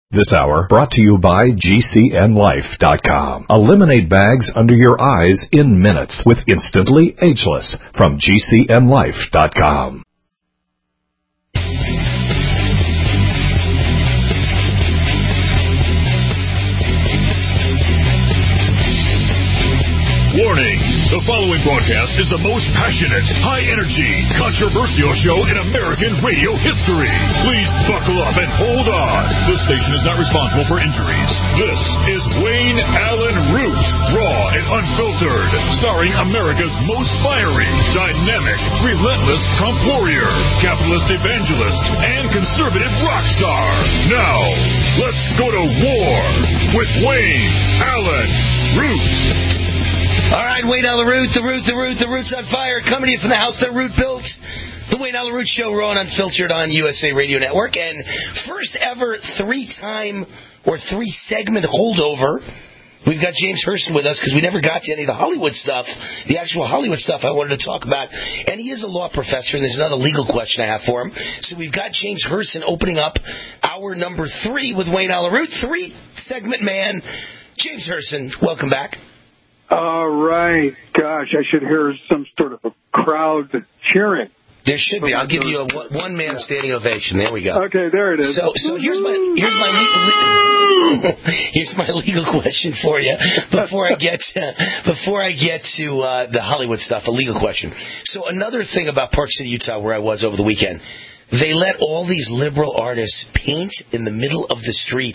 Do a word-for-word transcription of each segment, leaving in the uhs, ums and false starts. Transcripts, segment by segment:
This hour brought to you by G C N Life dot com. Eliminate bags under your eyes in minutes with Instantly Ageless from G C N Life dot com. Warning! The following broadcast is the most passionate, high-energy, controversial show in American radio history. Please buckle up and hold on. This station is not responsible for injuries. This is Wayne Allyn Root, raw and unfiltered, starring America's most fiery, dynamic, relentless Trump warrior, capitalist evangelist, and conservative rock star. Now, let's go to war with Wayne Allyn Root. All right, Wayne Allyn Root, the Root, the Root, the Root's on fire, coming to you from the house that Root built. The Wayne Allyn Root Show, raw and unfiltered on U S A Radio Network, and first ever three-time or three-segment holdover. We've got James Hurston with us because we never got to any of the Hollywood stuff, the actual Hollywood stuff I wanted to talk about. And he is a law professor, and there's another legal question I have for him. So we've got James Hurston opening up hour number three with Wayne Allyn Root, three-segment man. James Hurston, welcome back. All right. Gosh, I should hear some sort of a crowd cheering. There should be. I'll give you a one-man standing ovation. There we go. Okay, there it is. So, so here's my here's my legal, here's my legal question for you before I get to, before I get to uh, the Hollywood stuff. A legal question. So another thing about Park City, Utah, where I was over the weekend, they let all these liberal artists paint in the middle of the street.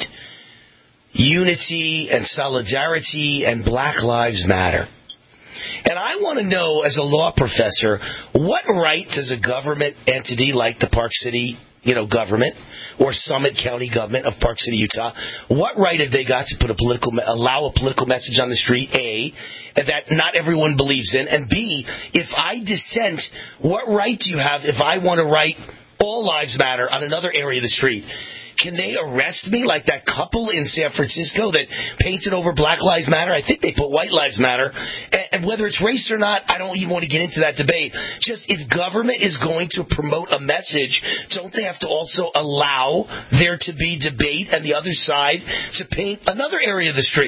Unity and solidarity and Black Lives Matter. And I want to know, as a law professor, what right does a government entity like the Park City, you know, government or Summit County government of Park City, Utah, what right have they got to put a political, allow a political message on the street, A, that not everyone believes in, and B, if I dissent, what right do you have if I want to write all lives matter on another area of the street? Can they arrest me like that couple in San Francisco that painted over Black Lives Matter? I think they put White Lives Matter. And whether it's race or not, I don't even want to get into that debate. Just if government is going to promote a message, don't they have to also allow there to be debate and the other side to paint another area of the street?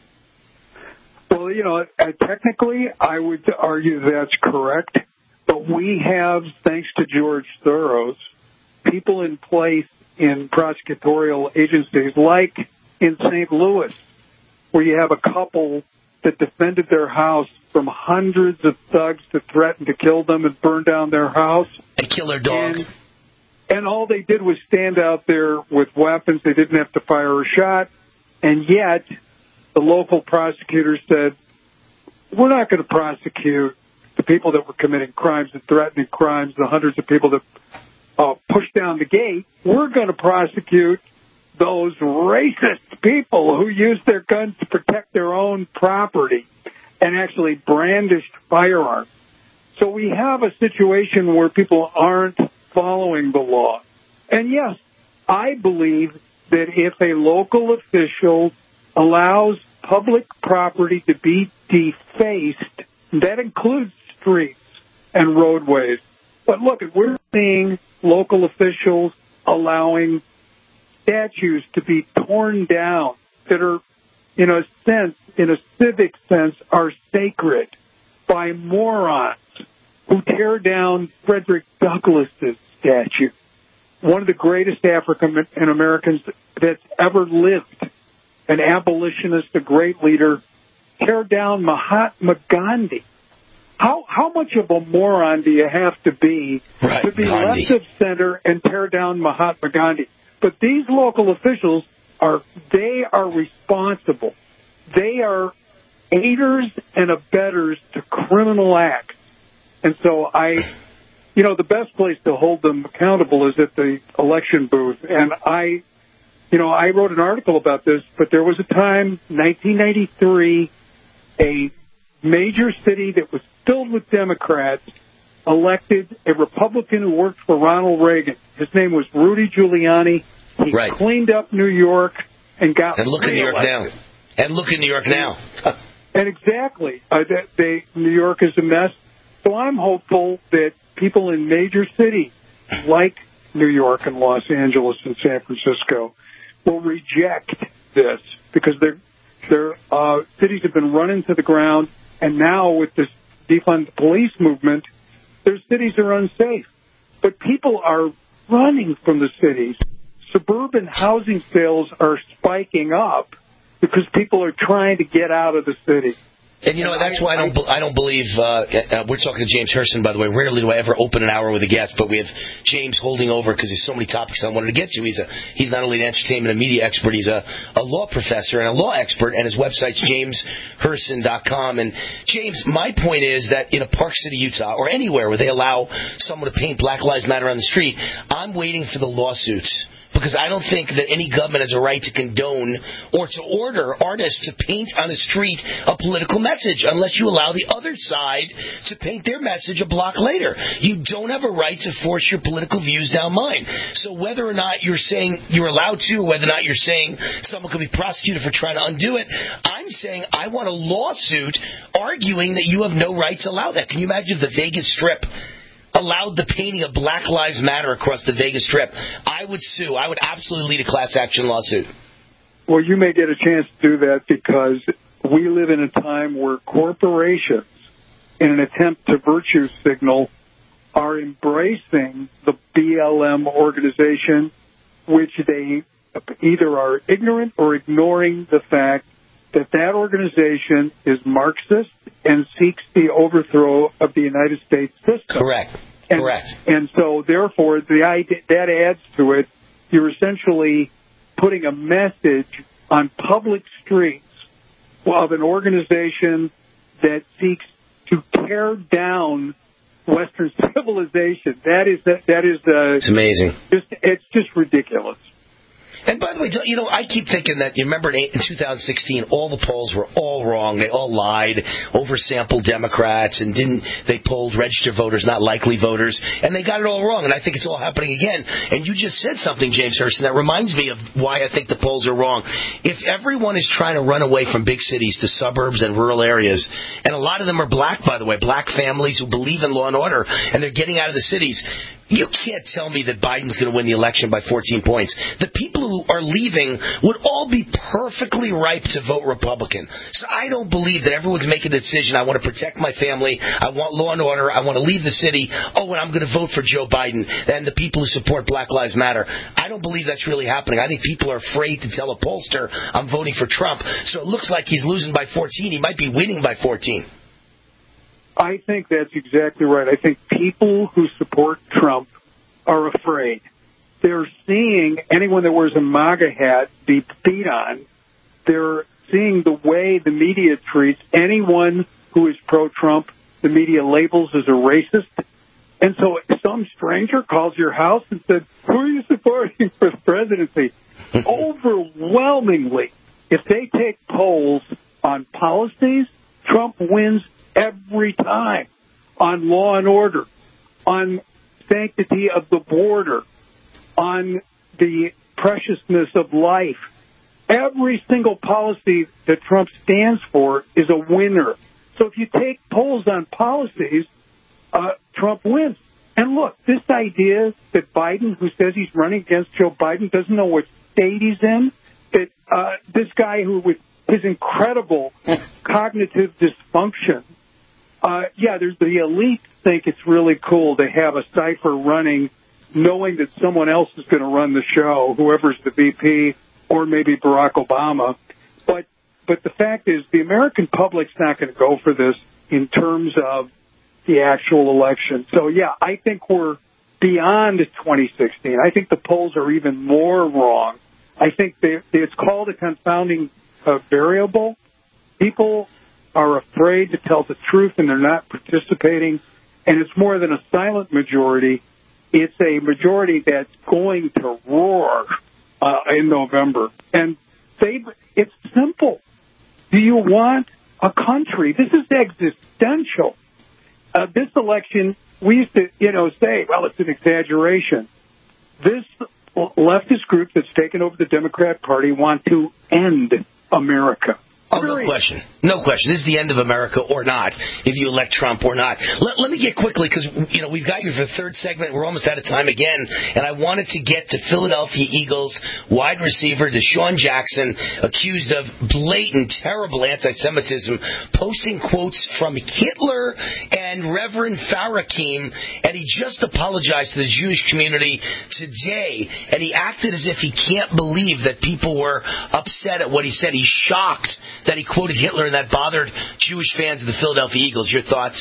Well, you know, technically, I would argue that's correct. But we have, thanks to George Soros, people in place in prosecutorial agencies, like in Saint Louis, where you have a couple that defended their house from hundreds of thugs that threatened to kill them and burn down their house. And kill their dog. And, and all they did was stand out there with weapons. They didn't have to fire a shot. And yet, the local prosecutor said, we're not going to prosecute the people that were committing crimes and threatening crimes, the hundreds of people that Uh, push down the gate. We're going to prosecute those racist people who use their guns to protect their own property and actually brandished firearms. So we have a situation where people aren't following the law. And yes, I believe that if a local official allows public property to be defaced, that includes streets and roadways. But look, we're seeing local officials allowing statues to be torn down that are, in a sense, in a civic sense, are sacred by morons who tear down Frederick Douglass's statue, one of the greatest African Americans that's ever lived, an abolitionist, a great leader, tear down Mahatma Gandhi. How how much of a moron do you have to be right, to be Gandhi. left of center and tear down Mahatma Gandhi? But these local officials are they are responsible. They are aiders and abettors to criminal acts. And so I, you know, the best place to hold them accountable is at the election booth. And I, you know, I wrote an article about this, but there was a time, nineteen ninety-three, a major city that was filled with Democrats elected a Republican who worked for Ronald Reagan. His name was Rudy Giuliani. He right. cleaned up New York and got and look in New York now. And look in New York now. And exactly, uh, they, they, New York is a mess. So I'm hopeful that people in major cities like New York and Los Angeles and San Francisco will reject this because their their uh, cities have been run into the ground, and now with this defund the police movement, their cities are unsafe. But people are running from the cities. Suburban housing sales are spiking up because people are trying to get out of the city. And, you know, that's why I don't I don't believe, uh, uh, we're talking to James Hurston, by the way. Rarely do I ever open an hour with a guest, but we have James holding over because there's so many topics I wanted to get to. He's a he's not only an entertainment and media expert, he's a, a law professor and a law expert, and his website's james hurston dot com. And, James, my point is that in a Park City, Utah, or anywhere where they allow someone to paint Black Lives Matter on the street, I'm waiting for the lawsuits. Because I don't think that any government has a right to condone or to order artists to paint on the street a political message unless you allow the other side to paint their message a block later. You don't have a right to force your political views down mine. So whether or not you're saying you're allowed to, or whether or not you're saying someone could be prosecuted for trying to undo it, I'm saying I want a lawsuit arguing that you have no right to allow that. Can you imagine if the Vegas Strip allowed the painting of Black Lives Matter across the Vegas Strip? I would sue. I would absolutely lead a class action lawsuit. Well, you may get a chance to do that because we live in a time where corporations, in an attempt to virtue signal, are embracing the B L M organization, which they either are ignorant or ignoring the fact that that organization is Marxist and seeks the overthrow of the United States system. Correct. And, Correct. And so, therefore, the idea, that adds to it. You're essentially putting a message on public streets of an organization that seeks to tear down Western civilization. That is that. That is. Uh, it's amazing. Just, it's just ridiculous. And by the way, you know, I keep thinking that, you remember in two thousand sixteen, all the polls were all wrong. They all lied, oversampled Democrats, and didn't, they polled registered voters, not likely voters, and they got it all wrong. And I think it's all happening again. And you just said something, James Hurston, that reminds me of why I think the polls are wrong. If everyone is trying to run away from big cities to suburbs and rural areas, and a lot of them are black, by the way, black families who believe in law and order, and they're getting out of the cities, you can't tell me that Biden's going to win the election by fourteen points. The people who are leaving would all be perfectly ripe to vote Republican. So I don't believe that everyone's making a decision. I want to protect my family. I want law and order. I want to leave the city. Oh, and I'm going to vote for Joe Biden and the people who support Black Lives Matter. I don't believe that's really happening. I think people are afraid to tell a pollster, I'm voting for Trump. So it looks like he's losing by fourteen. He might be winning by fourteen. I think that's exactly right. I think people who support Trump are afraid. They're seeing anyone that wears a MAGA hat be beat on. They're seeing the way the media treats anyone who is pro-Trump. The media labels as a racist. And so some stranger calls your house and said, who are you supporting for the presidency? Overwhelmingly, if they take polls on policies, Trump wins every time. On law and order, on sanctity of the border, on the preciousness of life. Every single policy that Trump stands for is a winner. So if you take polls on policies, uh, Trump wins. And look, this idea that Biden, who says he's running against Joe Biden, doesn't know what state he's in, that uh, this guy who, with his incredible cognitive dysfunction, Uh, yeah, there's the elite think it's really cool to have a cipher running, knowing that someone else is going to run the show, whoever's the V P, or maybe Barack Obama. But but the fact is, the American public's not going to go for this in terms of the actual election. So, yeah, I think we're beyond twenty sixteen. I think the polls are even more wrong. I think they, it's called a confounding uh, variable. People are afraid to tell the truth, and they're not participating. And it's more than a silent majority. It's a majority that's going to roar uh, in November. And they, it's simple. Do you want a country? This is existential. Uh, this election, we used to, you know, say, well, it's an exaggeration. This leftist group that's taken over the Democrat Party want to end America. Oh, no question. No question. This is the end of America or not, if you elect Trump or not. Let, let me get quickly, because, you know, we've got you for the third segment. We're almost out of time again. And I wanted to get to Philadelphia Eagles wide receiver Deshaun Jackson, accused of blatant, terrible anti-Semitism, posting quotes from Hitler and Reverend Farrakhan, and he just apologized to the Jewish community today. And he acted as if he can't believe that people were upset at what he said. He's shocked that he quoted Hitler and that bothered Jewish fans of the Philadelphia Eagles. Your thoughts?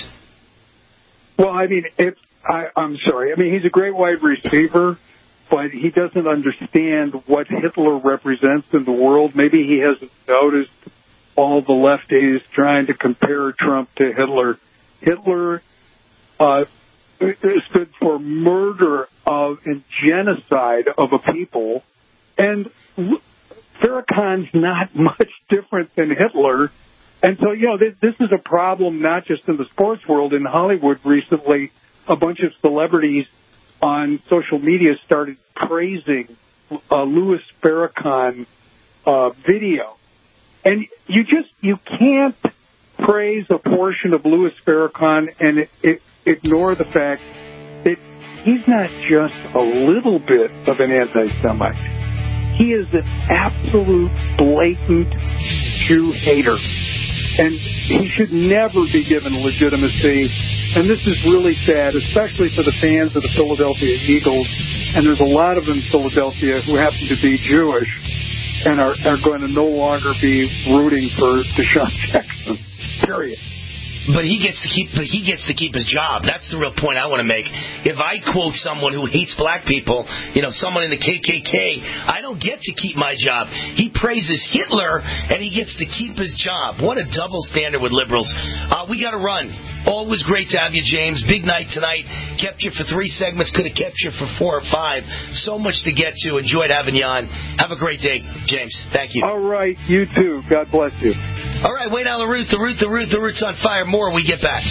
Well, I mean, it's, I, I'm sorry. I mean, he's a great wide receiver, but he doesn't understand what Hitler represents in the world. Maybe he hasn't noticed all the lefties trying to compare Trump to Hitler. Hitler uh, stood for murder of and genocide of a people, and Farrakhan's not much different than Hitler. And so, you know, this, this is a problem not just in the sports world. In Hollywood recently, a bunch of celebrities on social media started praising uh, Louis Farrakhan uh, video. And you just, you can't praise a portion of Louis Farrakhan and it, it, ignore the fact that he's not just a little bit of an anti-Semite. He is an absolute blatant Jew hater. And he should never be given legitimacy. And this is really sad, especially for the fans of the Philadelphia Eagles. And there's a lot of them in Philadelphia who happen to be Jewish and are, are going to no longer be rooting for Deshaun Jackson, period. But he gets to keep. But he gets to keep his job. That's the real point I want to make. If I quote someone who hates black people, you know, someone in the K K K, I don't get to keep my job. He praises Hitler, and he gets to keep his job. What a double standard with liberals. Uh, we got to run. Always great to have you, James. Big night tonight. Kept you for three segments. Could have kept you for four or five. So much to get to. Enjoyed having you on. Have a great day, James. Thank you. All right. You too. God bless you. All right. Wayne Allyn Root. The Root. The Root. The Root's on fire. More when we get back.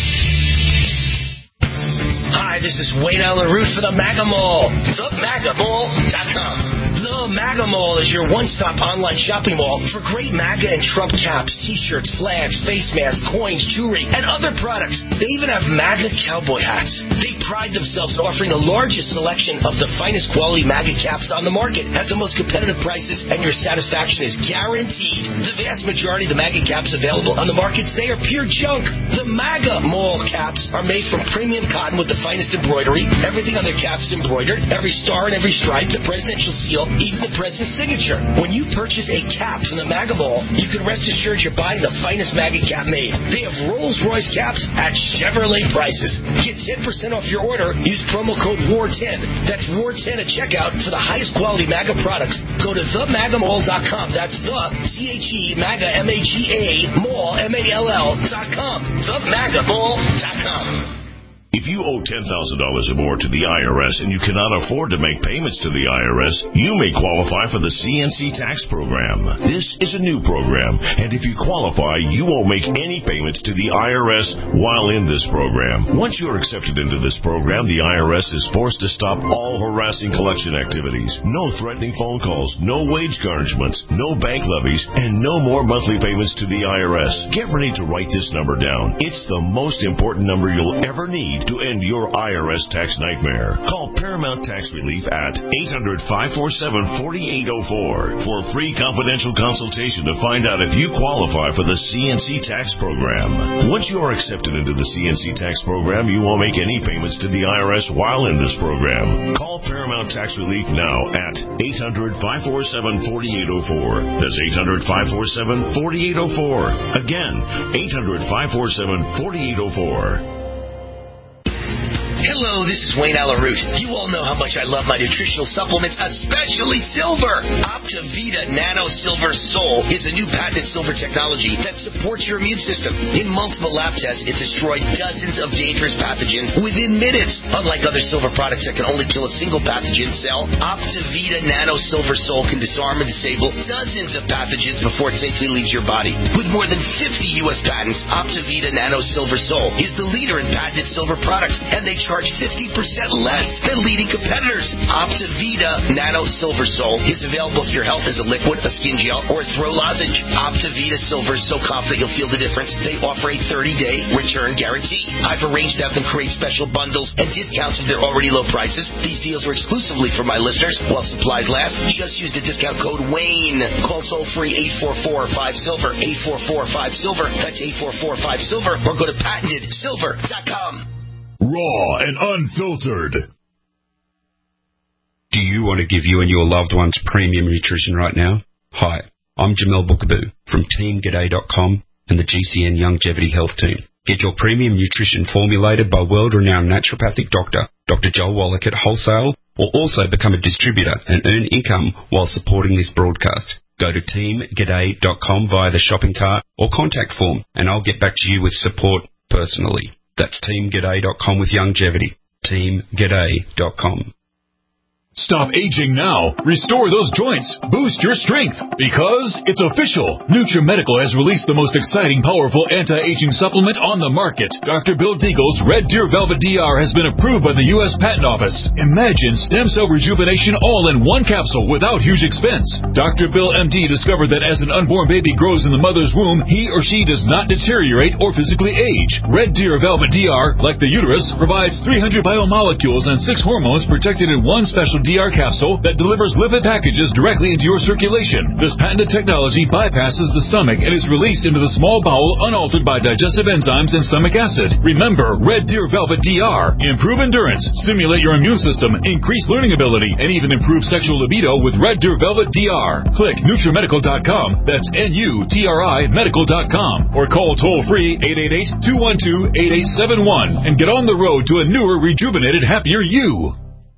Hi, this is Wayne Allyn Root for the MAGA Mall. the maga mall dot com. The MAGA Mall is your one-stop online shopping mall for great MAGA and Trump caps, T-shirts, flags, face masks, coins, jewelry, and other products. They even have MAGA cowboy hats. They pride themselves in offering the largest selection of the finest quality MAGA caps on the market at the most competitive prices, and your satisfaction is guaranteed. The vast majority of the MAGA caps available on the market today are pure junk. The MAGA Mall caps are made from premium cotton with the finest embroidery. Everything on their caps is embroidered. Every star and every stripe, the presidential seal, even the president's signature. When you purchase a cap from the MAGA Mall, you can rest assured you're buying the finest MAGA cap made. They have Rolls-Royce caps at Chevrolet prices. Get ten percent off your order. Use promo code W A R ten. That's W A R ten at checkout for the highest quality MAGA products. Go to the maga mall dot com. That's the C H E MAGA M A G A Mall M A L L dot com. the maga mall dot com. If you owe ten thousand dollars or more to the I R S and you cannot afford to make payments to the I R S, you may qualify for the C N C tax program. This is a new program, and if you qualify, you won't make any payments to the I R S while in this program. Once you're accepted into this program, the I R S is forced to stop all harassing collection activities. No threatening phone calls, no wage garnishments, no bank levies, and no more monthly payments to the I R S. Get ready to write this number down. It's the most important number you'll ever need to end your I R S tax nightmare. Call Paramount Tax Relief at eight hundred, five four seven, four eight zero four for a free confidential consultation to find out if you qualify for the C N C tax program. Once you are accepted into the C N C tax program, you won't make any payments to the I R S while in this program. Call Paramount Tax Relief now at eight hundred, five four seven, four eight zero four. That's eight hundred, five four seven, four eight zero four. Again, eight hundred, five four seven, four eight zero four. Hello, this is Wayne Allyn Root. You all know how much I love my nutritional supplements, especially silver. Optivita Nano Silver Sol is a new patented silver technology that supports your immune system. In multiple lab tests, it destroyed dozens of dangerous pathogens within minutes. Unlike other silver products that can only kill a single pathogen cell, Optivita Nano Silver Sol can disarm and disable dozens of pathogens before it safely leaves your body. With more than fifty U S patents, Optivita Nano Silver Sol is the leader in patented silver products, and they charge fifty fifty percent less than leading competitors. Optavita Nano Silver Sol is available for your health as a liquid, a skin gel, or a throw lozenge. Optavita Silver is so confident you'll feel the difference. They offer a thirty-day return guarantee. I've arranged to have them create special bundles and discounts of their already low prices. These deals are exclusively for my listeners while supplies last. Just use the discount code WAYNE. Call toll-free eight four four five silver, eight four four five silver. That's eight four four five silver, or go to patented silver dot com. Raw and unfiltered. Do you want to give you and your loved ones premium nutrition right now? Hi, I'm Jamel Bookaboo from team g'day dot com and the G C N Longevity Health Team. Get your premium nutrition formulated by world-renowned naturopathic doctor, Doctor Joel Wallach at Wholesale, or also become a distributor and earn income while supporting this broadcast. Go to team g'day dot com via the shopping cart or contact form, and I'll get back to you with support personally. That's team g'day dot com with longevity. team g'day dot com. Stop aging now. Restore those joints. Boost your strength. Because it's official. NutriMedical has released the most exciting, powerful anti-aging supplement on the market. Doctor Bill Deagle's Red Deer Velvet D R has been approved by the U S Patent Office. Imagine stem cell rejuvenation all in one capsule without huge expense. Doctor Bill M D discovered that as an unborn baby grows in the mother's womb, he or she does not deteriorate or physically age. Red Deer Velvet D R, like the uterus, provides three hundred biomolecules and six hormones protected in one special D R capsule that delivers lipid packages directly into your circulation. This patented technology bypasses the stomach and is released into the small bowel unaltered by digestive enzymes and stomach acid. Remember, Red Deer Velvet D R. Improve endurance, stimulate your immune system, increase learning ability, and even improve sexual libido with Red Deer Velvet D R. Click NutriMedical dot com. That's N U T R I medical dot com. Or call toll-free eight eight eight, two one two, eight eight seven one and get on the road to a newer, rejuvenated, happier you.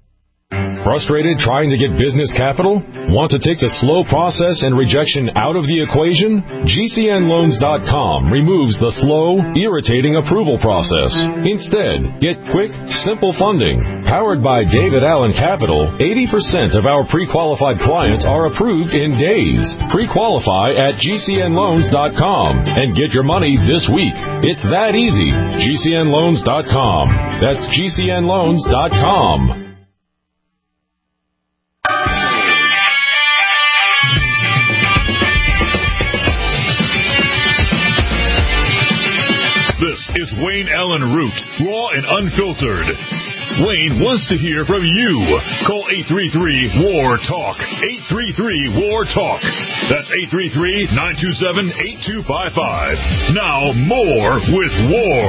Frustrated trying to get business capital? Want to take the slow process and rejection out of the equation? G C N loans dot com removes the slow, irritating approval process. Instead, get quick, simple funding. Powered by David Allen Capital, eighty percent of our pre-qualified clients are approved in days. Pre-qualify at G C N loans dot com and get your money this week. It's that easy. G C N loans dot com. That's G C N loans dot com. This is Wayne Allen Root, raw and unfiltered. Wayne wants to hear from you. Call eight three three, W A R, TALK. eight three three, W A R, TALK. That's eight three three, nine two seven, eight two five five. Now, more with War.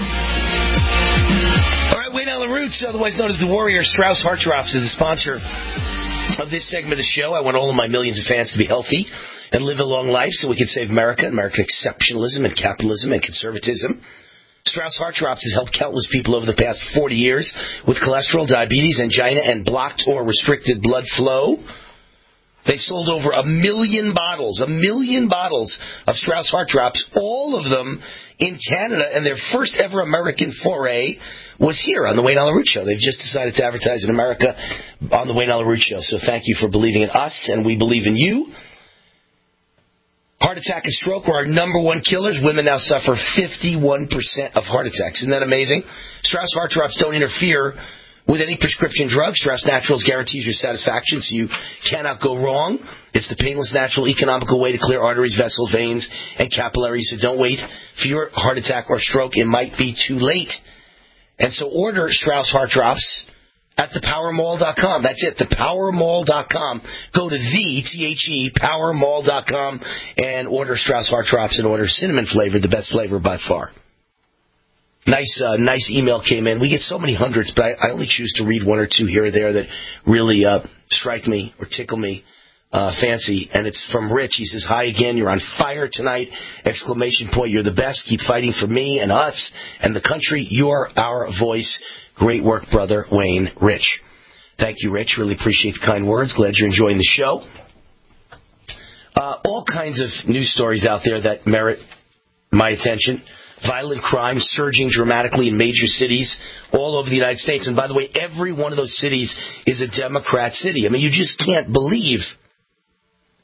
All right, Wayne Allen Root, otherwise known as the Warrior, Strauss Heart Drops, is the sponsor of this segment of the show. I want all of my millions of fans to be healthy and live a long life so we can save America, American exceptionalism and capitalism and conservatism. Strauss Heart Drops has helped countless people over the past forty years with cholesterol, diabetes, angina, and blocked or restricted blood flow. They've sold over a million bottles, a million bottles of Strauss Heart Drops, all of them in Canada, and their first ever American foray was here on the Wayne Allen Root Show. They've just decided to advertise in America on the Wayne Allen Root Show. So thank you for believing in us, and we believe in you. Heart attack and stroke are our number one killers. Women now suffer fifty-one percent of heart attacks. Isn't that amazing? Strauss Heart Drops don't interfere with any prescription drugs. Strauss Naturals guarantees your satisfaction, so you cannot go wrong. It's the painless, natural, economical way to clear arteries, vessels, veins, and capillaries. So don't wait for your heart attack or stroke. It might be too late. And so order Strauss Heart Drops at the power mall dot com. That's it, the power mall dot com. Go to the, T H E, power mall dot com and order Strauss Heart Drops and order cinnamon flavored, the best flavor by far. Nice uh, nice email came in. We get so many hundreds, but I, I only choose to read one or two here or there that really uh, strike me or tickle me uh, fancy. And it's from Rich. He says, hi again, you're on fire tonight. Exclamation point, you're the best. Keep fighting for me and us and the country. You're our voice. Great work, brother Wayne. Rich. Thank you, Rich. Really appreciate the kind words. Glad you're enjoying the show. Uh, all kinds of news stories out there that merit my attention. Violent crime surging dramatically in major cities all over the United States. And by the way, every one of those cities is a Democrat city. I mean, you just can't believe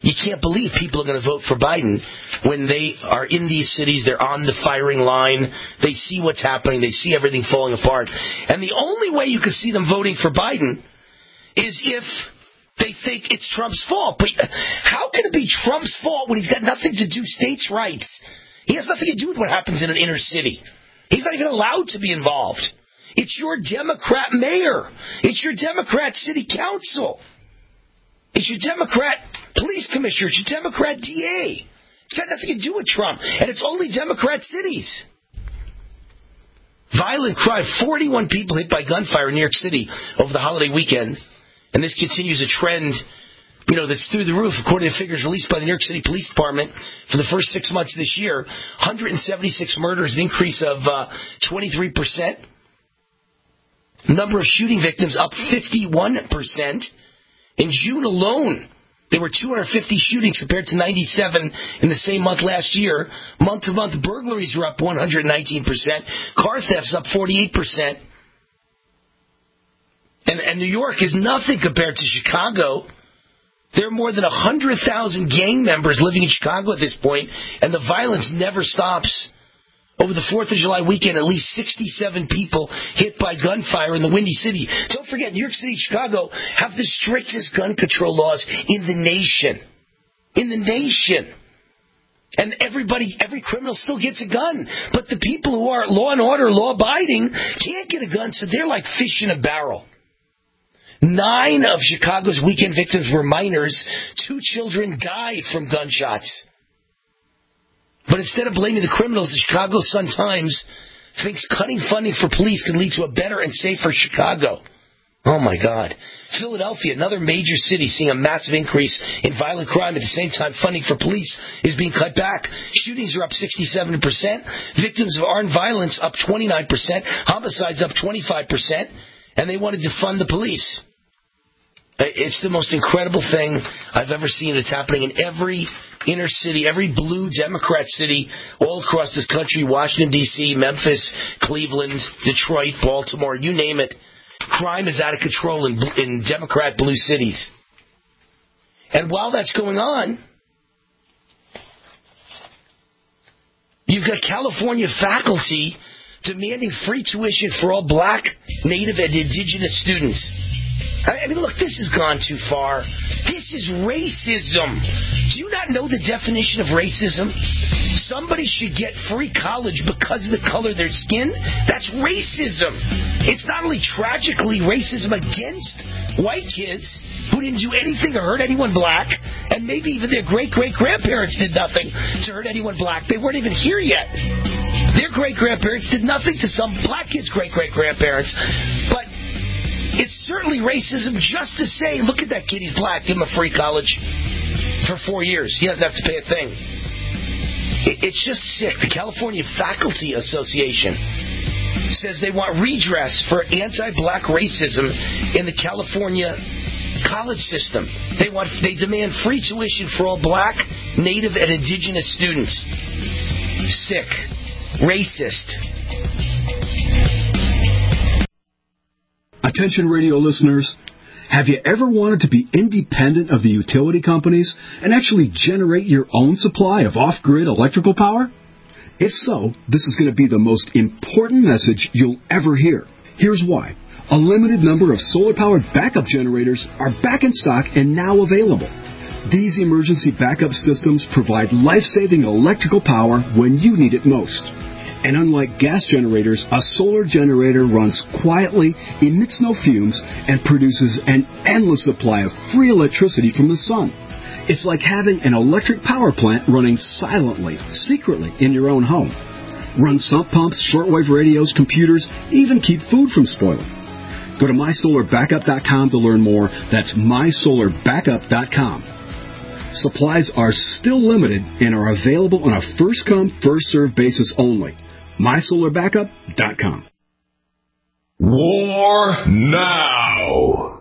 You can't believe people are going to vote for Biden when they are in these cities, they're on the firing line, they see what's happening, they see everything falling apart. And the only way you can see them voting for Biden is if they think it's Trump's fault. But how can it be Trump's fault when he's got nothing to do states' rights? He has nothing to do with what happens in an inner city. He's not even allowed to be involved. It's your Democrat mayor. It's your Democrat city council. It's your Democrat police commissioner. It's your Democrat D A. It's got nothing to do with Trump. And it's only Democrat cities. Violent crime. forty-one people hit by gunfire in New York City over the holiday weekend. And this continues a trend, you know, that's through the roof. According to figures released by the New York City Police Department for the first six months of this year, one hundred seventy-six murders, an increase of uh, twenty-three percent. Number of shooting victims up fifty-one percent. In June alone, there were two hundred fifty shootings compared to ninety-seven in the same month last year. Month-to-month burglaries are up one hundred nineteen percent. Car thefts up forty-eight percent. And, and New York is nothing compared to Chicago. There are more than one hundred thousand gang members living in Chicago at this point, and the violence never stops. Over the fourth of July weekend, at least sixty-seven people hit by gunfire in the Windy City. Don't forget, New York City and Chicago have the strictest gun control laws in the nation. In the nation. And everybody, every criminal still gets a gun. But the people who are law and order, law-abiding, can't get a gun, so they're like fish in a barrel. Nine of Chicago's weekend victims were minors. Two children died from gunshots. But instead of blaming the criminals, the Chicago Sun-Times thinks cutting funding for police could lead to a better and safer Chicago. Oh, my God. Philadelphia, another major city, seeing a massive increase in violent crime. At the same time, funding for police is being cut back. Shootings are up sixty-seven percent. Victims of armed violence up twenty-nine percent. Homicides up twenty-five percent. And they wanted to fund the police. It's the most incredible thing I've ever seen. It's happening in every inner city, every blue Democrat city all across this country, Washington, D C, Memphis, Cleveland, Detroit, Baltimore, you name it. Crime is out of control in, in Democrat blue cities. And while that's going on, you've got California faculty demanding free tuition for all black, Native, and indigenous students. I mean, look, this has gone too far. This is racism. Do you not know the definition of racism? Somebody should get free college because of the color of their skin? That's racism. It's not only tragically racism against white kids who didn't do anything to hurt anyone black, and maybe even their great-great-grandparents did nothing to hurt anyone black. They weren't even here yet. Their great-grandparents did nothing to some black kids' great-great-grandparents. But it's certainly racism just to say, look at that kid, he's black, give him a free college for four years. He doesn't have to pay a thing. It's just sick. The California Faculty Association says they want redress for anti-black racism in the California college system. They want, they demand free tuition for all black, Native, and indigenous students. Sick. Racist. Attention radio listeners, have you ever wanted to be independent of the utility companies and actually generate your own supply of off-grid electrical power? If so, this is going to be the most important message you'll ever hear. Here's why. A limited number of solar-powered backup generators are back in stock and now available. These emergency backup systems provide life-saving electrical power when you need it most. And unlike gas generators, a solar generator runs quietly, emits no fumes, and produces an endless supply of free electricity from the sun. It's like having an electric power plant running silently, secretly in your own home. Run sump pumps, shortwave radios, computers, even keep food from spoiling. Go to my solar backup dot com to learn more. That's my solar backup dot com. Supplies are still limited and are available on a first-come, first-served basis only. my solar backup dot com. War now.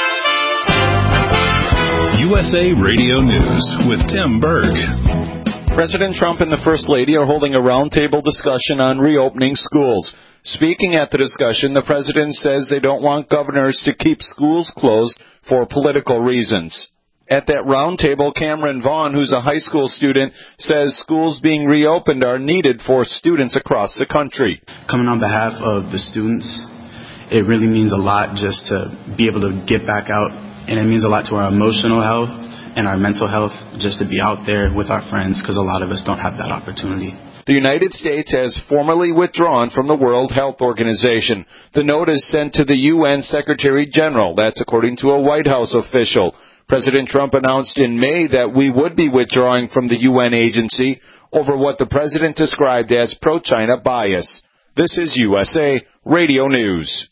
U S A Radio News with Tim Berg. President Trump and the First Lady are holding a roundtable discussion on reopening schools. Speaking at the discussion, the president says they don't want governors to keep schools closed for political reasons. At that roundtable, Cameron Vaughn, who's a high school student, says schools being reopened are needed for students across the country. Coming on behalf of the students, it really means a lot just to be able to get back out, and it means a lot to our emotional health and our mental health just to be out there with our friends, because a lot of us don't have that opportunity. The United States has formally withdrawn from the World Health Organization. The note is sent to the U N Secretary General. That's according to a White House official. President Trump announced in May that we would be withdrawing from the U N agency over what the president described as pro-China bias. This is U S A Radio News.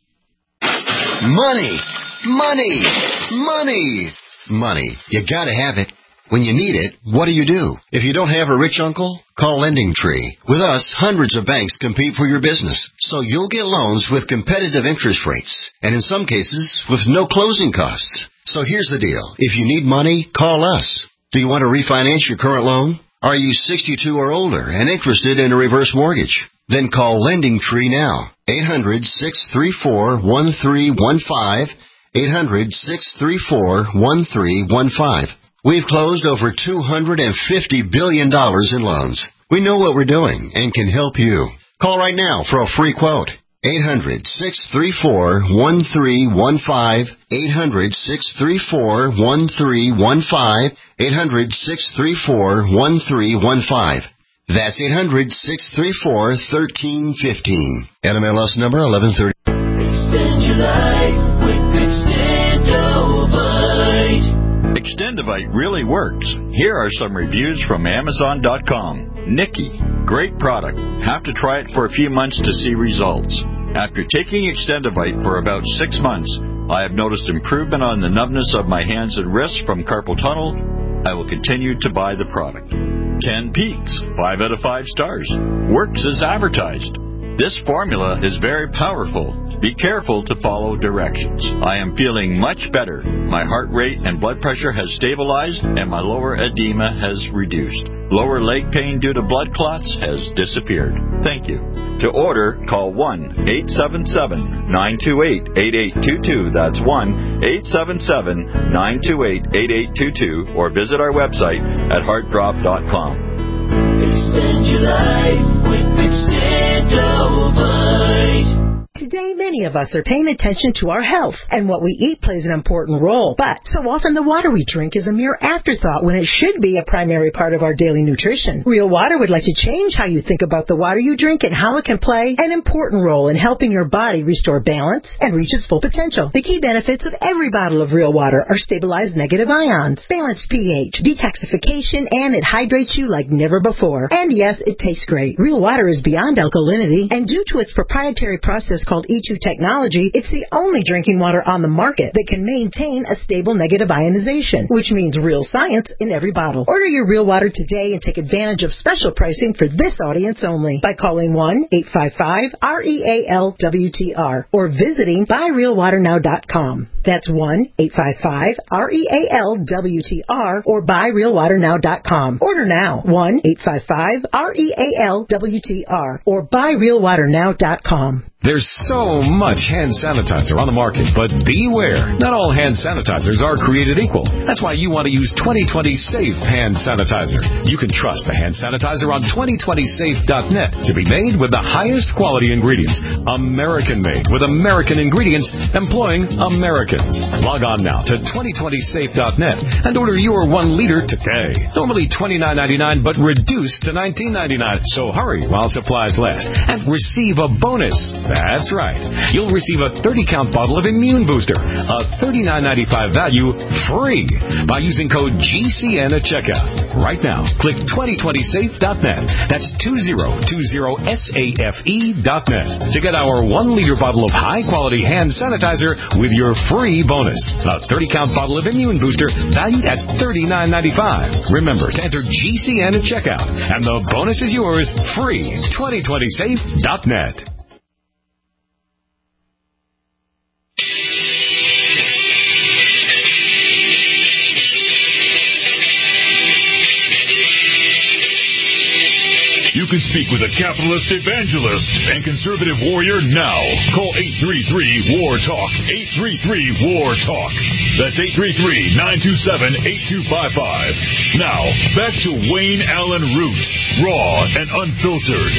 Money, money, money, money. You gotta have it. When you need it, what do you do? If you don't have a rich uncle, call Lending Tree. With us, hundreds of banks compete for your business, so you'll get loans with competitive interest rates, and in some cases, with no closing costs. So here's the deal. If you need money, call us. Do you want to refinance your current loan? Are you sixty-two or older and interested in a reverse mortgage? Then call Lending Tree now. eight hundred, six three four, one three one five. eight hundred, six three four, one three one five. We've closed over two hundred fifty billion dollars in loans. We know what we're doing and can help you. Call right now for a free quote. eight hundred, six three four, one three one five. eight hundred, six three four, one three one five. eight hundred, six three four, one three one five. That's eight hundred, six three four, one three one five. N M L S number eleven thirty. Extend your life with Extendovite. Extendovite really works. Here are some reviews from Amazon dot com. Nikki, great product. Have to try it for a few months to see results. After taking Extendovite for about six months, I have noticed improvement on the numbness of my hands and wrists from carpal tunnel. I will continue to buy the product. Ten Peaks, five out of five stars. Works as advertised. This formula is very powerful. Be careful to follow directions. I am feeling much better. My heart rate and blood pressure has stabilized, and my lower edema has reduced. Lower leg pain due to blood clots has disappeared. Thank you. To order, call one eight seven seven, nine two eight, eight eight two two. That's one eight seven seven, nine two eight, eight eight two two, or visit our website at heart drop dot com. Extend your life with Extendovite. Today, many of us are paying attention to our health, and what we eat plays an important role. But so often the water we drink is a mere afterthought when it should be a primary part of our daily nutrition. Real Water would like to change how you think about the water you drink and how it can play an important role in helping your body restore balance and reach its full potential. The key benefits of every bottle of Real Water are stabilized negative ions, balanced pH, detoxification, and it hydrates you like never before. And yes, it tastes great. Real Water is beyond alkalinity, and due to its proprietary process called E two technology, it's the only drinking water on the market that can maintain a stable negative ionization, which means real science in every bottle. Order your Real Water today and take advantage of special pricing for this audience only by calling one eight five five, R E A L W T R or visiting buy real water now dot com. That's one eight five five, R E A L W T R or buy real water now dot com. Order now, one eight five five, R E A L W T R or buy real water now dot com. There's so much hand sanitizer on the market, but beware. Not all hand sanitizers are created equal. That's why you want to use twenty twenty Safe Hand Sanitizer. You can trust the hand sanitizer on twenty twenty safe dot net to be made with the highest quality ingredients. American-made with American ingredients employing Americans. Log on now to twenty twenty safe dot net and order your one liter today. Normally twenty-nine ninety-nine, but reduced to nineteen ninety-nine. So hurry while supplies last and receive a bonus. That's right. You'll receive a thirty count bottle of Immune Booster, a thirty-nine ninety-five value, free by using code G C N at checkout. Right now, click twenty twenty safe dot net. That's twenty twenty safe dot net to get our one liter bottle of high-quality hand sanitizer with your free bonus. A thirty count bottle of Immune Booster valued at thirty-nine ninety-five. Remember to enter G C N at checkout, and the bonus is yours free. twenty twenty safe dot net. can speak with a capitalist evangelist and conservative warrior now. Call eight three three, W A R, TALK. eight three three, W A R, TALK. That's eight three three, nine two seven, eight two five five. Now, back to Wayne Allen Root, raw and unfiltered.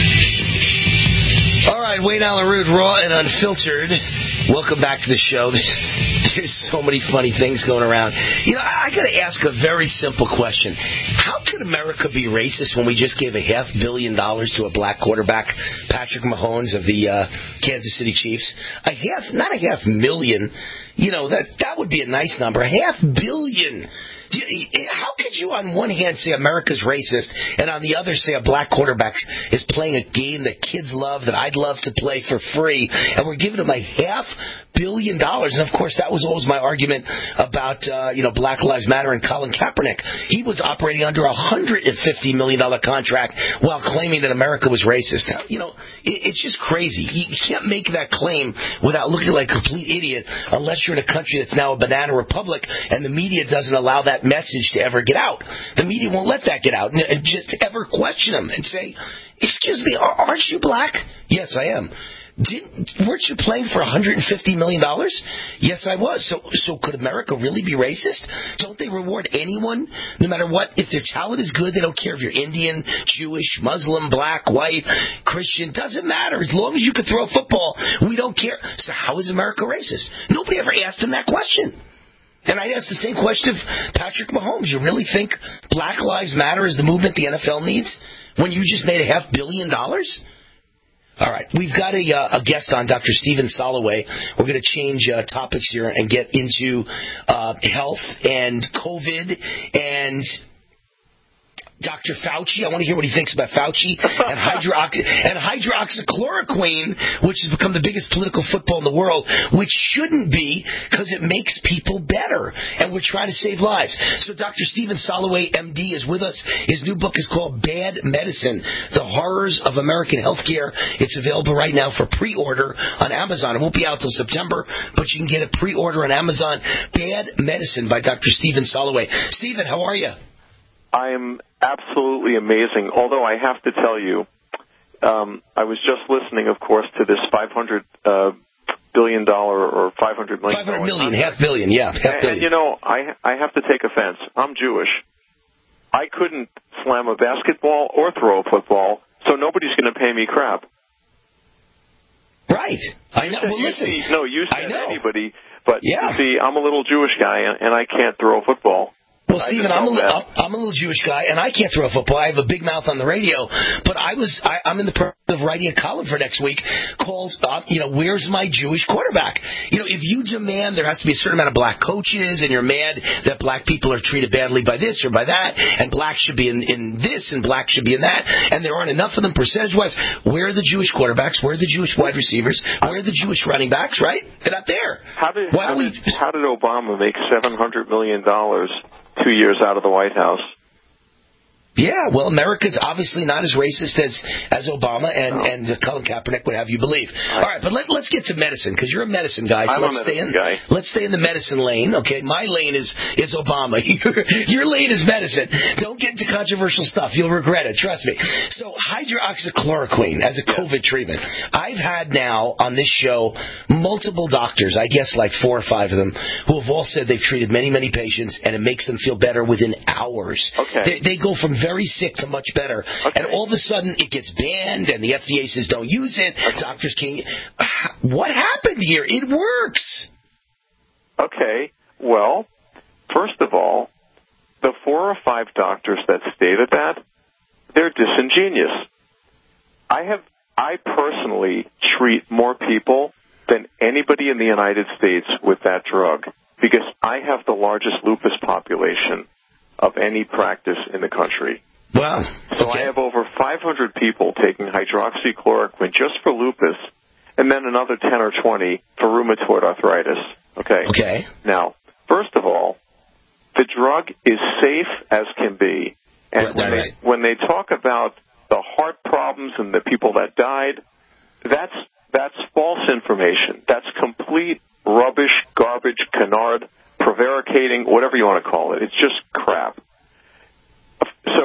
All right, Wayne Allen Root, raw and unfiltered. Welcome back to the show. There's so many funny things going around. You know, I got to ask a very simple question. How could America be racist when we just gave a half billion dollars to a black quarterback, Patrick Mahomes of the uh, Kansas City Chiefs? A half, not a half million. You know, that that would be a nice number. A half billion. How could you on one hand say America's racist and on the other say a black quarterback is playing a game that kids love, that I'd love to play for free, and we're giving him a half billion dollars? And, of course, that was always my argument about, uh, you know, Black Lives Matter and Colin Kaepernick. He was operating under a one hundred fifty million dollars contract while claiming that America was racist. Now, you know, it, it's just crazy. You can't make that claim without looking like a complete idiot unless you're in a country that's now a banana republic and the media doesn't allow that message to ever get out. The media won't let that get out. And just to ever question them and say, excuse me, aren't you black? Yes, I am. Didn't, weren't you playing for one hundred fifty million dollars? Yes, I was. So so could America really be racist? Don't they reward anyone, no matter what? If their talent is good, they don't care if you're Indian, Jewish, Muslim, black, white, Christian. Doesn't matter. As long as you can throw a football, we don't care. So how is America racist? Nobody ever asked him that question. And I asked the same question of Patrick Mahomes. You really think Black Lives Matter is the movement the N F L needs when you just made a half billion dollars? All right, we've got a, uh, a guest on, Doctor Stephen Soloway. We're going to change uh, topics here and get into uh, health and COVID and Doctor Fauci. I want to hear what he thinks about Fauci and, hydrox- and hydroxychloroquine, which has become the biggest political football in the world, which shouldn't be because it makes people better, and we're trying to save lives. So Doctor Stephen Soloway, M D, is with us. His new book is called Bad Medicine, The Horrors of American Healthcare. It's available right now for pre-order on Amazon. It won't be out till September, but you can get a pre-order on Amazon. Bad Medicine by Doctor Stephen Soloway. Stephen, how are you? I am absolutely amazing, although I have to tell you, um, I was just listening, of course, to this five hundred uh, billion dollar or five hundred million. five hundred million, half billion, yeah, half billion. And, you know, I I have to take offense. I'm Jewish. I couldn't slam a basketball or throw a football, so nobody's going to pay me crap. Right. I know. Said, well, listen. See, no, you said I know. anybody, but yeah. you see, I'm a little Jewish guy, and, and I can't throw a football. Well, Stephen, I'm a, li- I'm a little Jewish guy, and I can't throw a football. I have a big mouth on the radio, but I was I, I'm in the process of writing a column for next week called, uh, you know, Where's My Jewish Quarterback? You know, if you demand there has to be a certain amount of black coaches, and you're mad that black people are treated badly by this or by that, and black should be in, in this and black should be in that, and there aren't enough of them percentage-wise, where are the Jewish quarterbacks? Where are the Jewish wide receivers? Where are the Jewish running backs, right? They're not there. How did, Why how, don't did we... how did Obama make seven hundred million dollars two years out of the White House? Yeah, well, America's obviously not as racist as, as Obama and, no. and Colin Kaepernick would have you believe. All right, but let, let's get to medicine, because you're a medicine guy. So I'm let's a stay medicine in, guy. Let's stay in the medicine lane, okay? My lane is, is Obama. Your, your lane is medicine. Don't get into controversial stuff. You'll regret it. Trust me. So hydroxychloroquine as a COVID treatment. I've had now on this show multiple doctors, I guess like four or five of them, who have all said they've treated many, many patients, and it makes them feel better within hours. Okay. They, they go from very sick to much better. Okay. And all of a sudden it gets banned and the F D A says don't use it. Okay. Doctors can't. What happened here? It works. Okay. Well, first of all, the four or five doctors that stated that, they're disingenuous. I have, I personally treat more people than anybody in the United States with that drug because I have the largest lupus population of any practice in the country. Wow. So okay. I have over five hundred people taking hydroxychloroquine just for lupus, and then another ten or twenty for rheumatoid arthritis. Okay? Okay. Now, first of all, the drug is safe as can be. And right, when, right. they, when they talk about the heart problems and the people that died, that's that's false information. That's complete rubbish, garbage, canard, prevaricating, whatever you want to call it. It's just crap. So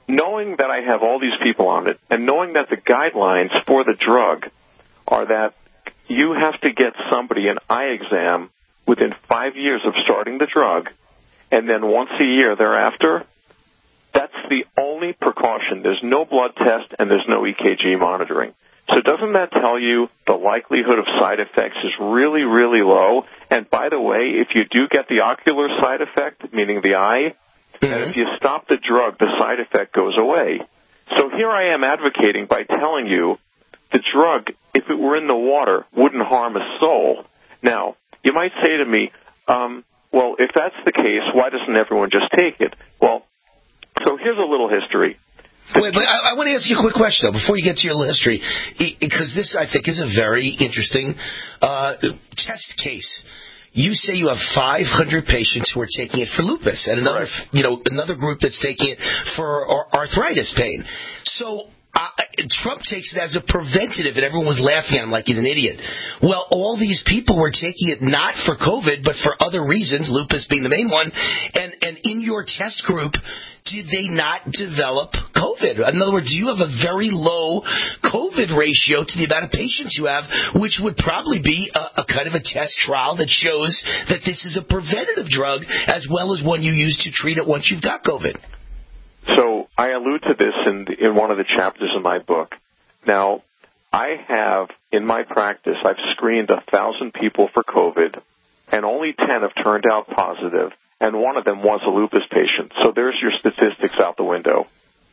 knowing that I have all these people on it, and knowing that the guidelines for the drug are that you have to get somebody an eye exam within five years of starting the drug, and then once a year thereafter, that's the only precaution. There's no blood test and there's no E K G monitoring. So doesn't that tell you the likelihood of side effects is really, really low? And by the way, if you do get the ocular side effect, meaning the eye, mm-hmm. and if you stop the drug, the side effect goes away. So here I am advocating by telling you the drug, if it were in the water, wouldn't harm a soul. Now, you might say to me, um, well, if that's the case, why doesn't everyone just take it? Well, so here's a little history. Wait, but I, I want to ask you a quick question, though, before you get to your little history, because this, I think, is a very interesting uh, test case. You say you have five hundred patients who are taking it for lupus, and another, right. you know, another group that's taking it for arthritis pain. So Uh, Trump takes it as a preventative, and everyone was laughing at him like he's an idiot. Well, all these people were taking it not for COVID, but for other reasons, lupus being the main one. And, and in your test group, did they not develop COVID? In other words, you have a very low COVID ratio to the amount of patients you have, which would probably be a, a kind of a test trial that shows that this is a preventative drug as well as one you use to treat it once you've got COVID. So I allude to this in the, in one of the chapters of my book. Now, I have, in my practice, I've screened a thousand people for COVID, and only ten have turned out positive, and one of them was a lupus patient. So there's your statistics out the window.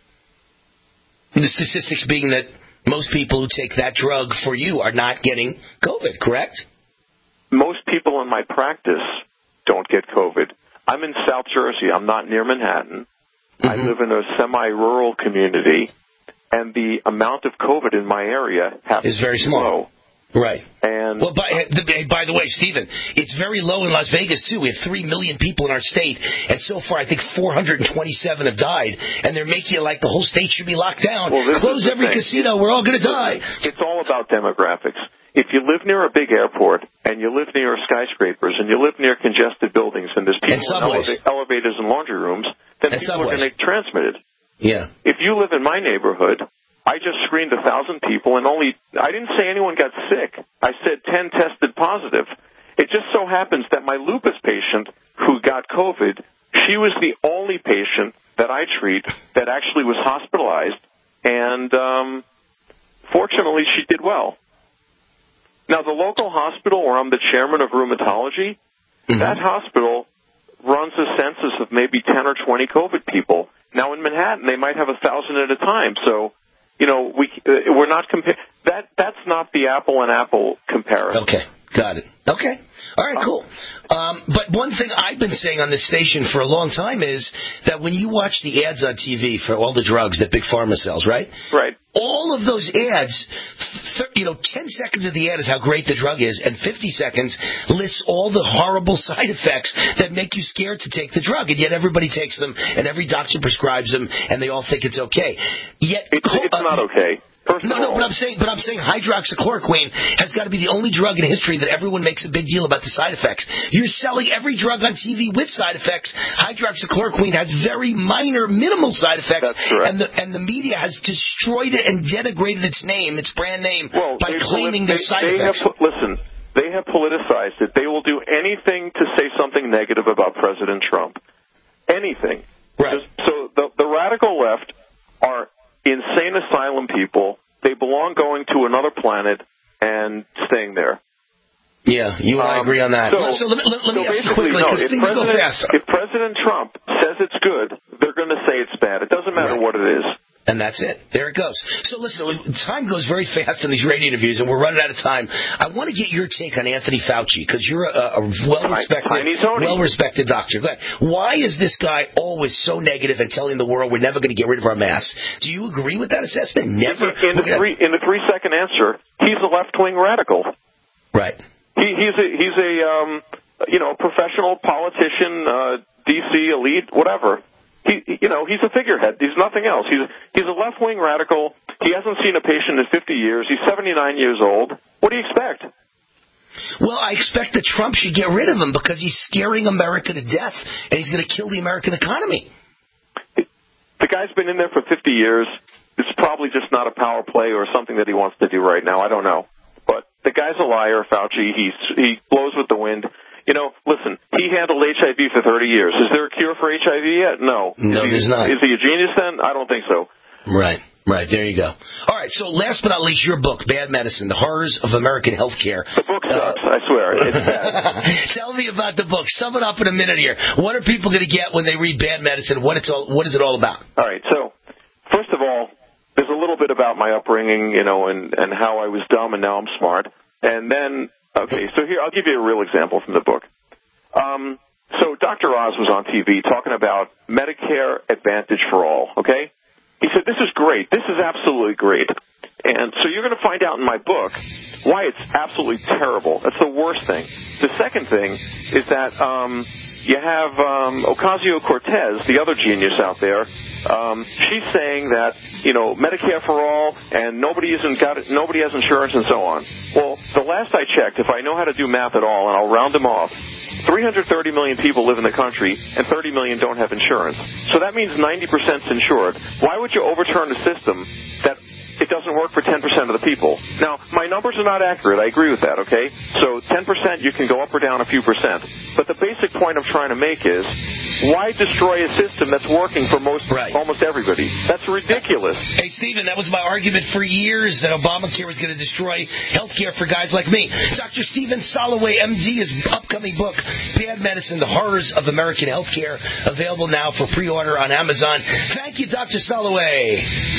The statistics being that most people who take that drug for you are not getting COVID, correct? Most people in my practice don't get COVID. I'm in South Jersey. I'm not near Manhattan. Mm-hmm. I live in a semi-rural community, and the amount of COVID in my area happens is very to be small. low. Right. And well, by, by the way, Stephen, it's very low in Las Vegas, too. We have three million people in our state, and so far I think four hundred twenty-seven have died, and they're making it like the whole state should be locked down. Well, Close every thing. casino. We're all going to die. It's all about demographics. If you live near a big airport, and you live near skyscrapers, and you live near congested buildings, and there's people in eleva- elevators and laundry rooms, then and people subways. are going to get transmitted. Yeah. If you live in my neighborhood, I just screened a thousand people, and only I didn't say anyone got sick. I said ten tested positive. It just so happens that my lupus patient who got COVID, she was the only patient that I treat that actually was hospitalized, and um, fortunately she did well. Now, the local hospital where I'm the chairman of rheumatology, mm-hmm. that hospital runs a census of maybe ten or twenty COVID people. Now, in Manhattan, they might have a thousand at a time, so... You know, we uh, we're not compa- that. That's not the apple and apple comparison. Okay, got it. Okay, all right, cool. Um, but one thing I've been saying on this station for a long time is that when you watch the ads on T V for all the drugs that Big Pharma sells, right? Right. All of those ads, th- you know, ten seconds of the ad is how great the drug is, and fifty seconds lists all the horrible side effects that make you scared to take the drug, and yet everybody takes them, and every doctor prescribes them, and they all think it's okay. Yet it's, it's uh, not okay. First no, of no, all, but I'm saying, but I'm saying hydroxychloroquine has got to be the only drug in history that everyone makes a big deal about the side effects. You're selling every drug on T V with side effects. Hydroxychloroquine has very minor, minimal side effects, That's correct. and the and the media has destroyed it and denigrated its name, its brand name, well, by they, claiming they, their side they effects. Have, listen, they have politicized it. They will do anything to say something negative about President Trump. Anything. Right. So the the radical left are insane asylum people. They belong going to another planet and staying there. Yeah, you and um, I agree on that. So, so let me, let, let me so ask you quickly, because no, things go fast. If President Trump says it's good, they're going to say it's bad. It doesn't matter right. what it is. And that's it. There it goes. So listen, time goes very fast in these radio interviews, and we're running out of time. I want to get your take on Anthony Fauci, because you're a, a well-respected, well-respected doctor. Go ahead. Why is this guy always so negative and telling the world we're never going to get rid of our masks? Do you agree with that assessment? Never. In, in, the, three, in the three-second answer, he's a left-wing radical. Right. He, he's a he's a um, you know professional politician, uh, D C elite, whatever. He, you know, he's a figurehead. He's nothing else. He's he's a left-wing radical. He hasn't seen a patient in fifty years. He's seventy-nine years old. What do you expect? Well, I expect that Trump should get rid of him because he's scaring America to death, and he's going to kill the American economy. the guy's been in there for fifty years. It's probably just not a power play or something that he wants to do right now. I don't know. But the guy's a liar, Fauci. He's, he blows with the wind. You know, listen, he handled H I V for thirty years. Is there a cure for H I V yet? No. No, is he, there's not. Is he a genius then? I don't think so. Right. Right, there you go. All right, so last but not least, your book, Bad Medicine, The Horrors of American Healthcare. The book sucks, uh, I swear. It's bad. Tell me about the book. Sum it up in a minute here. What are people going to get when they read Bad Medicine? What, it's all, what is it all about? All right, so first of all, there's a little bit about my upbringing, you know, and, and how I was dumb and now I'm smart. And then, okay, so here, I'll give you a real example from the book. Um, so Doctor Oz was on T V talking about Medicare Advantage for all, okay? He said, this is great. This is absolutely great. And so you're going to find out in my book why it's absolutely terrible. That's the worst thing. The second thing is that um, you have um, Ocasio-Cortez, the other genius out there. Um, she's saying that, you know, Medicare for all and nobody isn't got it, nobody has insurance and so on. Well, the last I checked, if I know how to do math at all, and I'll round them off, three hundred thirty million people live in the country, and thirty million don't have insurance. So that means ninety percent is insured. Why would you overturn a system that it doesn't work for ten percent of the people? Now, my numbers are not accurate. I agree with that, okay? So ten percent, you can go up or down a few percent. But the basic point I'm trying to make is, why destroy a system that's working for most, right. almost everybody? That's ridiculous. Hey, Stephen, that was my argument for years, that Obamacare was going to destroy health care for guys like me. Doctor Stephen Soloway, M D, his upcoming book, Bad Medicine, The Horrors of American Healthcare, available now for pre-order on Amazon. Thank you, Doctor Soloway.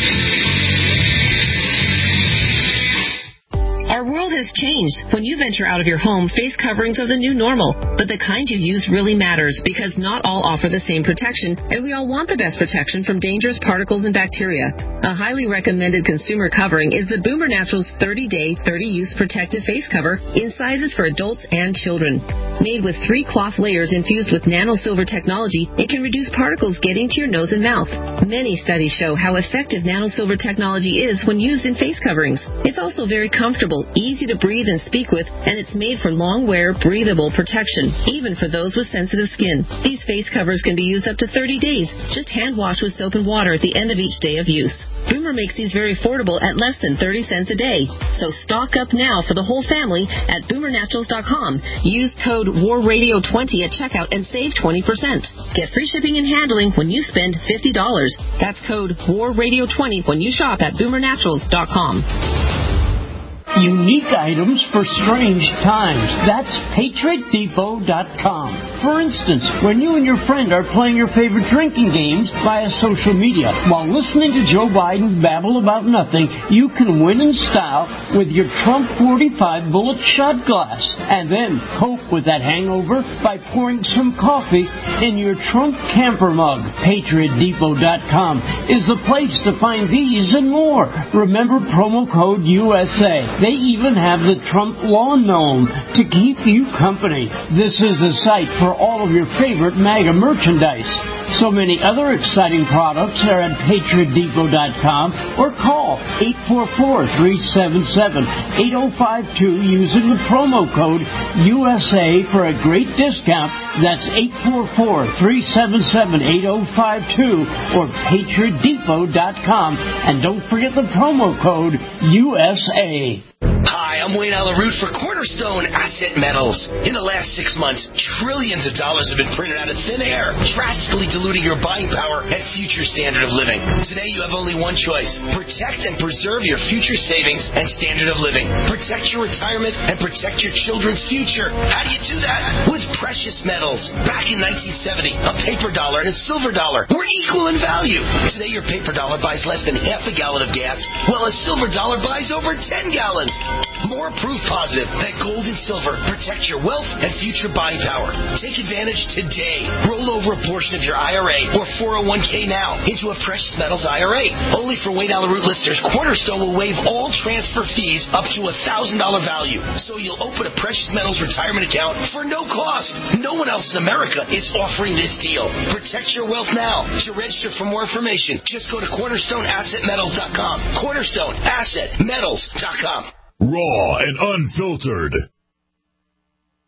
Our world has changed. When you venture out of your home, face coverings are the new normal. But the kind you use really matters, because not all offer the same protection, and we all want the best protection from dangerous particles and bacteria. A highly recommended consumer covering is the Boomer Naturals thirty-day, thirty-use protective face cover in sizes for adults and children. Made with three cloth layers infused with nano-silver technology, it can reduce particles getting to your nose and mouth. Many studies show how effective nano-silver technology is when used in face coverings. It's also very comfortable, easy to breathe and speak with, and it's made for long wear, breathable protection, even for those with sensitive skin. These face covers can be used up to thirty days. Just hand wash with soap and water at the end of each day of use. Boomer makes these very affordable at less than thirty cents a day. So stock up now for the whole family at boomer naturals dot com. Use code war radio twenty at checkout and save twenty percent. Get free shipping and handling when you spend fifty dollars. That's code war radio twenty when you shop at boomer naturals dot com. Unique items for strange times. That's patriot depot dot com. For instance, when you and your friend are playing your favorite drinking games via social media while listening to Joe Biden babble about nothing, you can win in style with your Trump forty-five bullet shot glass. And then cope with that hangover by pouring some coffee in your Trump camper mug. patriot depot dot com is the place to find these and more. Remember promo code U S A. They even have the Trump lawn gnome to keep you company. This is a site for all of your favorite MAGA merchandise. So many other exciting products are at patriot depot dot com or call eight four four, three seven seven, eight zero five two using the promo code U S A for a great discount. That's eight four four, three seven seven, eight zero five two or patriot depot dot com. And don't forget the promo code U S A. Hi, I'm Wayne Alaroot for Cornerstone Asset Metals. In the last six months, trillions of dollars have been printed out of thin air, drastically diluting your buying power and future standard of living. Today, you have only one choice. Protect and preserve your future savings and standard of living. Protect your retirement and protect your children's future. How do you do that? With precious metals. Back in nineteen seventy, a paper dollar and a silver dollar were equal in value. Today, your paper dollar buys less than half a gallon of gas, while a silver dollar buys over ten gallons. More proof positive that gold and silver protect your wealth and future buying power. Take advantage today. Roll over a portion of your I R A or four oh one k now into a precious metals I R A. Only for Wayne Alaroot listeners, Cornerstone will waive all transfer fees up to a one thousand dollars value. So you'll open a precious metals retirement account for no cost. No one else in America is offering this deal. Protect your wealth now. To register for more information, just go to cornerstone asset metals dot com. cornerstone asset metals dot com. Raw and unfiltered.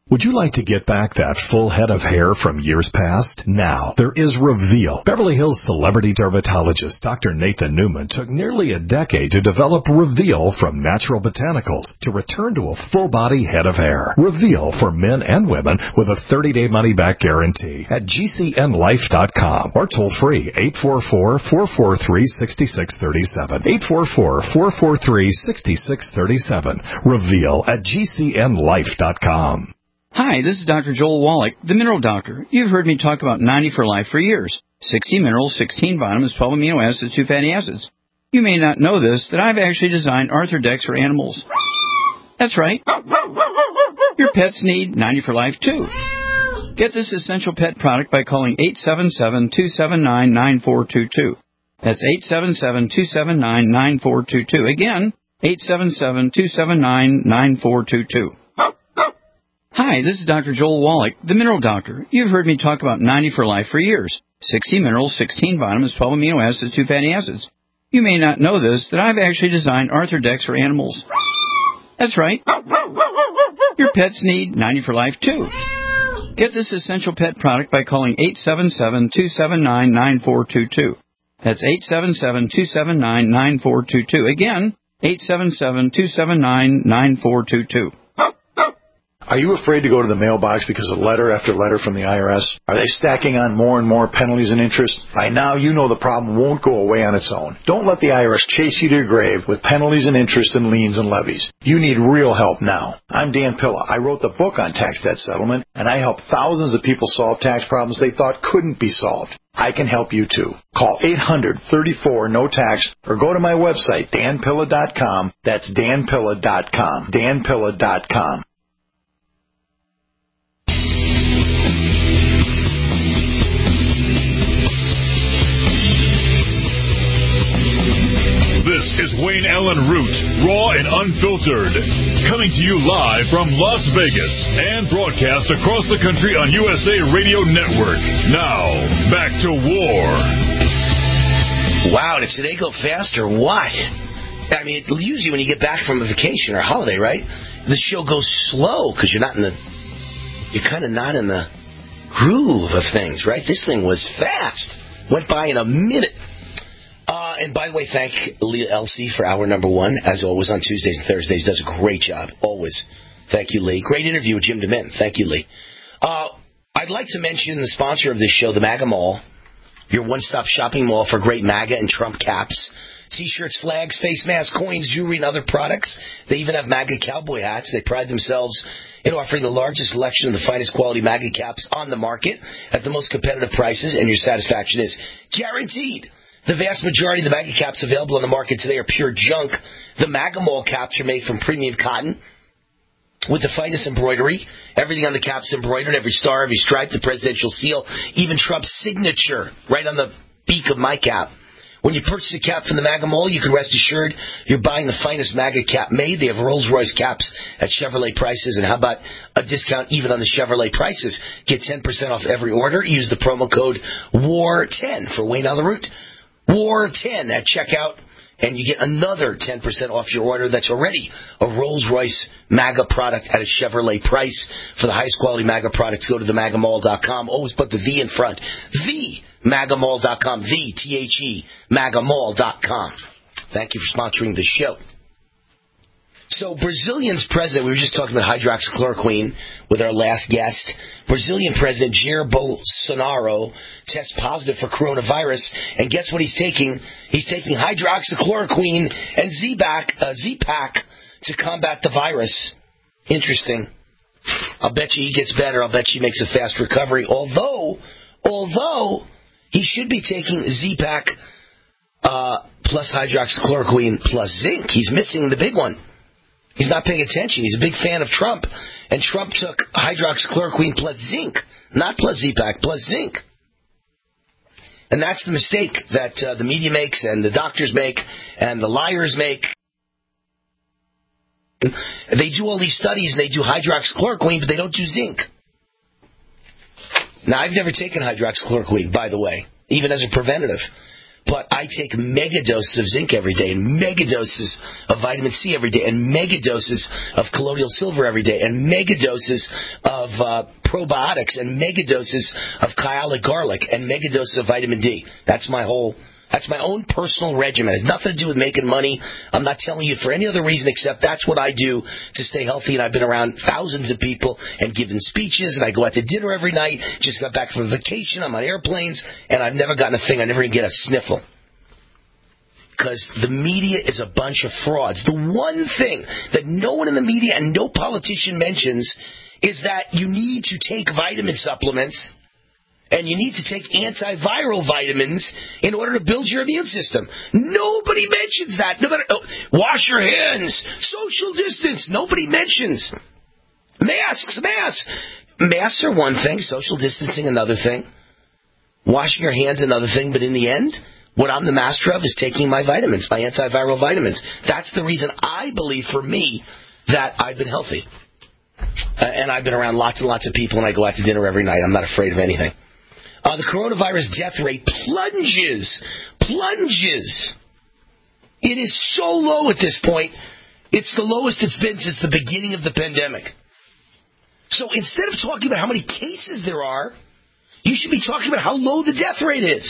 Would you like to get back that full head of hair from years past? Now, there is Reveal. Beverly Hills celebrity dermatologist Doctor Nathan Newman took nearly a decade to develop Reveal from natural botanicals to return to a full-body head of hair. Reveal for men and women with a thirty-day money-back guarantee at G C N life dot com or toll-free eight four four, four four three, six six three seven. eight four four, four four three, six six three seven. Reveal at G C N life dot com. Hi, this is Doctor Joel Wallach, the Mineral Doctor. You've heard me talk about ninety for Life for years. sixty minerals, sixteen vitamins, twelve amino acids, two fatty acids. You may not know this, that I've actually designed Arthrodex for animals. That's right. Your pets need ninety for Life, too. Get this essential pet product by calling eight seven seven, two seven nine, nine four two two. That's eight seven seven, two seven nine, nine four two two. Again, eight seven seven, two seven nine, nine four two two. Hi, this is Doctor Joel Wallach, the Mineral Doctor. You've heard me talk about ninety for Life for years. sixty minerals, sixteen vitamins, twelve amino acids, two fatty acids. You may not know this, that I've actually designed Arthrodex for animals. That's right. Your pets need ninety for Life, too. Get this essential pet product by calling eight seven seven, two seven nine, nine four two two. That's eight seven seven, two seven nine, nine four two two. Again, eight seven seven, two seven nine, nine four two two. Are you afraid to go to the mailbox because of letter after letter from the I R S? Are they stacking on more and more penalties and interest? By now, you know the problem won't go away on its own. Don't let the I R S chase you to your grave with penalties and interest and liens and levies. You need real help now. I'm Dan Pilla. I wrote the book on tax debt settlement, and I help thousands of people solve tax problems they thought couldn't be solved. I can help you too. Call eight hundred, thirty-four, no tax or go to my website, dan pilla dot com. That's dan pilla dot com. dan pilla dot com. This is Wayne Allen Root, raw and unfiltered, coming to you live from Las Vegas and broadcast across the country on U S A Radio Network. Now, back to war. Wow, did today go fast or what? I mean, usually when you get back from a vacation or holiday, right, the show goes slow because you're not in the, you're kind of not in the groove of things, right? This thing was fast. Went by in a minute. Uh, and by the way, thank Lee Elsie for hour number one, as always on Tuesdays and Thursdays. Does a great job, always. Thank you, Lee. Great interview with Jim DeMint. Thank you, Lee. Uh, I'd like to mention the sponsor of this show, the MAGA Mall, your one-stop shopping mall for great MAGA and Trump caps, T-shirts, flags, face masks, coins, jewelry, and other products. They even have MAGA cowboy hats. They pride themselves in offering the largest selection of the finest quality MAGA caps on the market at the most competitive prices, and your satisfaction is guaranteed. The vast majority of the MAGA caps available on the market today are pure junk. The MAGA Mall caps are made from premium cotton with the finest embroidery. Everything on the cap's embroidered, every star, every stripe, the presidential seal, even Trump's signature right on the beak of my cap. When you purchase a cap from the MAGA Mall, you can rest assured you're buying the finest MAGA cap made. They have Rolls-Royce caps at Chevrolet prices. And how about a discount even on the Chevrolet prices? Get ten percent off every order. Use the promo code W A R ten for Wayne on the Route. W A R ten at checkout. And you get another ten percent off your order that's already a Rolls-Royce MAGA product at a Chevrolet price. For the highest quality MAGA products, go to the maga mall dot com. Always put the V in front. The maga mall dot com. The, T H E, maga mall dot com. Thank you for sponsoring the show. So Brazilian's president, we were just talking about hydroxychloroquine with our last guest. Brazilian President Jair Bolsonaro tests positive for coronavirus, and guess what he's taking? He's taking hydroxychloroquine and Z-Pack, uh, Z-Pack to combat the virus. Interesting. I'll bet you he gets better. I'll bet you he makes a fast recovery. Although, although he should be taking Z-Pack uh, plus hydroxychloroquine plus zinc. He's missing the big one. He's not paying attention. He's a big fan of Trump. And Trump took hydroxychloroquine plus zinc, not plus Z-Pack, plus zinc. And that's the mistake that uh, the media makes and the doctors make and the liars make. They do all these studies and they do hydroxychloroquine, but they don't do zinc. Now, I've never taken hydroxychloroquine, by the way, even as a preventative. But I take mega doses of zinc every day, and mega doses of vitamin C every day, and mega doses of colloidal silver every day, and mega doses of uh, probiotics, and mega doses of kyolic garlic, and mega doses of vitamin D. That's my whole, that's my own personal regimen. It has nothing to do with making money. I'm not telling you for any other reason except that's what I do to stay healthy. And I've been around thousands of people and given speeches, and I go out to dinner every night. Just got back from a vacation. I'm on airplanes, and I've never gotten a thing. I never even get a sniffle. Because the media is a bunch of frauds. The one thing that no one in the media and no politician mentions is that you need to take vitamin supplements and you need to take antiviral vitamins in order to build your immune system. Nobody mentions that. No matter, oh, wash your hands, social distance. Nobody mentions masks, masks. Masks are one thing, social distancing another thing, washing your hands another thing. But in the end, what I'm the master of is taking my vitamins, my antiviral vitamins. That's the reason I believe, for me, that I've been healthy. Uh, and I've been around lots and lots of people, and I go out to dinner every night. I'm not afraid of anything. Uh, the coronavirus death rate plunges, plunges. It is so low at this point. It's the lowest it's been since the beginning of the pandemic. So instead of talking about how many cases there are, you should be talking about how low the death rate is.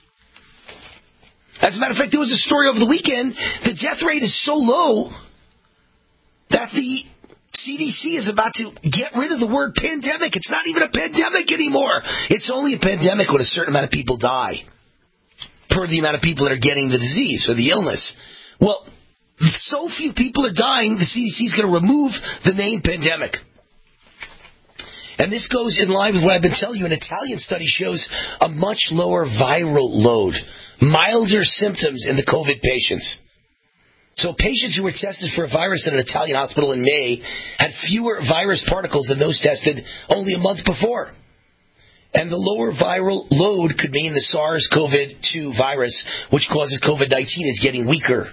As a matter of fact, there was a story over the weekend. The death rate is so low that the C D C is about to get rid of the word pandemic. It's not even a pandemic anymore. It's only a pandemic when a certain amount of people die, per the amount of people that are getting the disease or the illness. Well, so few people are dying, the C D C is going to remove the name pandemic. And this goes in line with what I've been telling you. An Italian study shows a much lower viral load, milder symptoms in the COVID patients. So patients who were tested for a virus in an Italian hospital in May had fewer virus particles than those tested only a month before. And the lower viral load could mean the SARS-C o V two virus, which causes COVID nineteen, is getting weaker.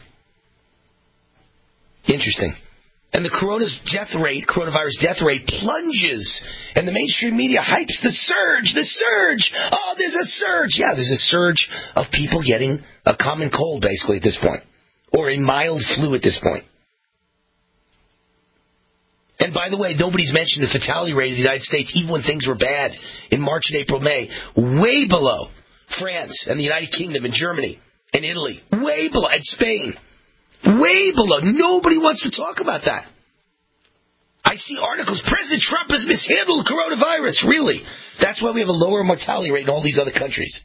Interesting. And the corona's death rate, coronavirus death rate plunges. And the mainstream media hypes the surge, the surge. Oh, there's a surge. Yeah, there's a surge of people getting a common cold, basically, at this point. Or a mild flu at this point. And by the way, nobody's mentioned the fatality rate of the United States, even when things were bad in March and April, May. Way below France and the United Kingdom and Germany and Italy. Way below. And Spain. Way below. Nobody wants to talk about that. I see articles, President Trump has mishandled coronavirus. Really? That's why we have a lower mortality rate in all these other countries.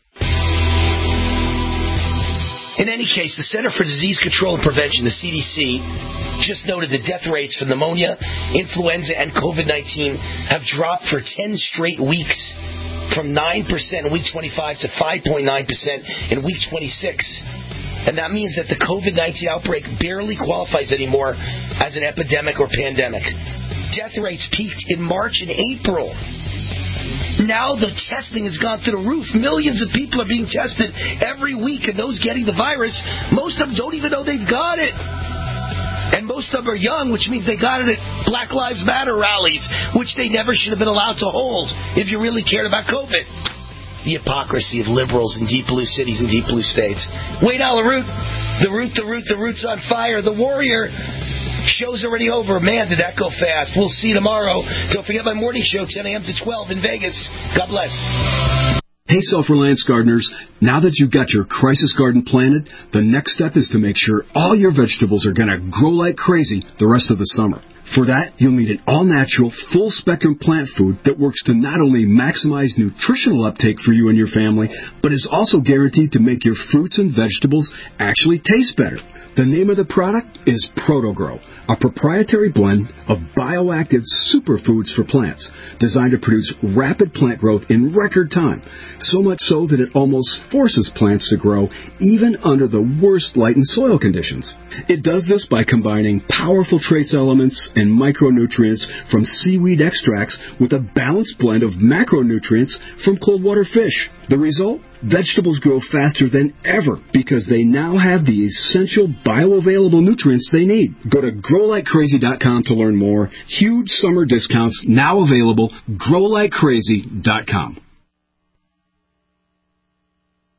In any case, the Center for Disease Control and Prevention, the C D C, just noted the death rates for pneumonia, influenza, and COVID nineteen have dropped for ten straight weeks, from nine percent in week twenty-five to five point nine percent in week twenty-six. And that means that the COVID nineteen outbreak barely qualifies anymore as an epidemic or pandemic. Death rates peaked in March and April. Now the testing has gone through the roof. Millions of people are being tested every week, and those getting the virus, most of them don't even know they've got it. And most of them are young, which means they got it at Black Lives Matter rallies, which they never should have been allowed to hold if you really cared about COVID. The hypocrisy of liberals in deep blue cities and deep blue states. Wait, Al, the root, the root, the root, the root's on fire. The Warrior show's already over. Man, did that go fast. We'll see you tomorrow. Don't forget my morning show, ten a.m. to twelve in Vegas. God bless. Hey, Self-Reliance gardeners, now that you've got your crisis garden planted, the next step is to make sure all your vegetables are going to grow like crazy the rest of the summer. For that, you'll need an all-natural, full-spectrum plant food that works to not only maximize nutritional uptake for you and your family, but is also guaranteed to make your fruits and vegetables actually taste better. The name of the product is ProtoGrow, a proprietary blend of bioactive superfoods for plants, designed to produce rapid plant growth in record time, so much so that it almost forces plants to grow even under the worst light and soil conditions. It does this by combining powerful trace elements and micronutrients from seaweed extracts with a balanced blend of macronutrients from cold water fish. The result? Vegetables grow faster than ever because they now have the essential bioavailable nutrients they need. Go to grow like crazy dot com to learn more. Huge summer discounts now available. grow like crazy dot com.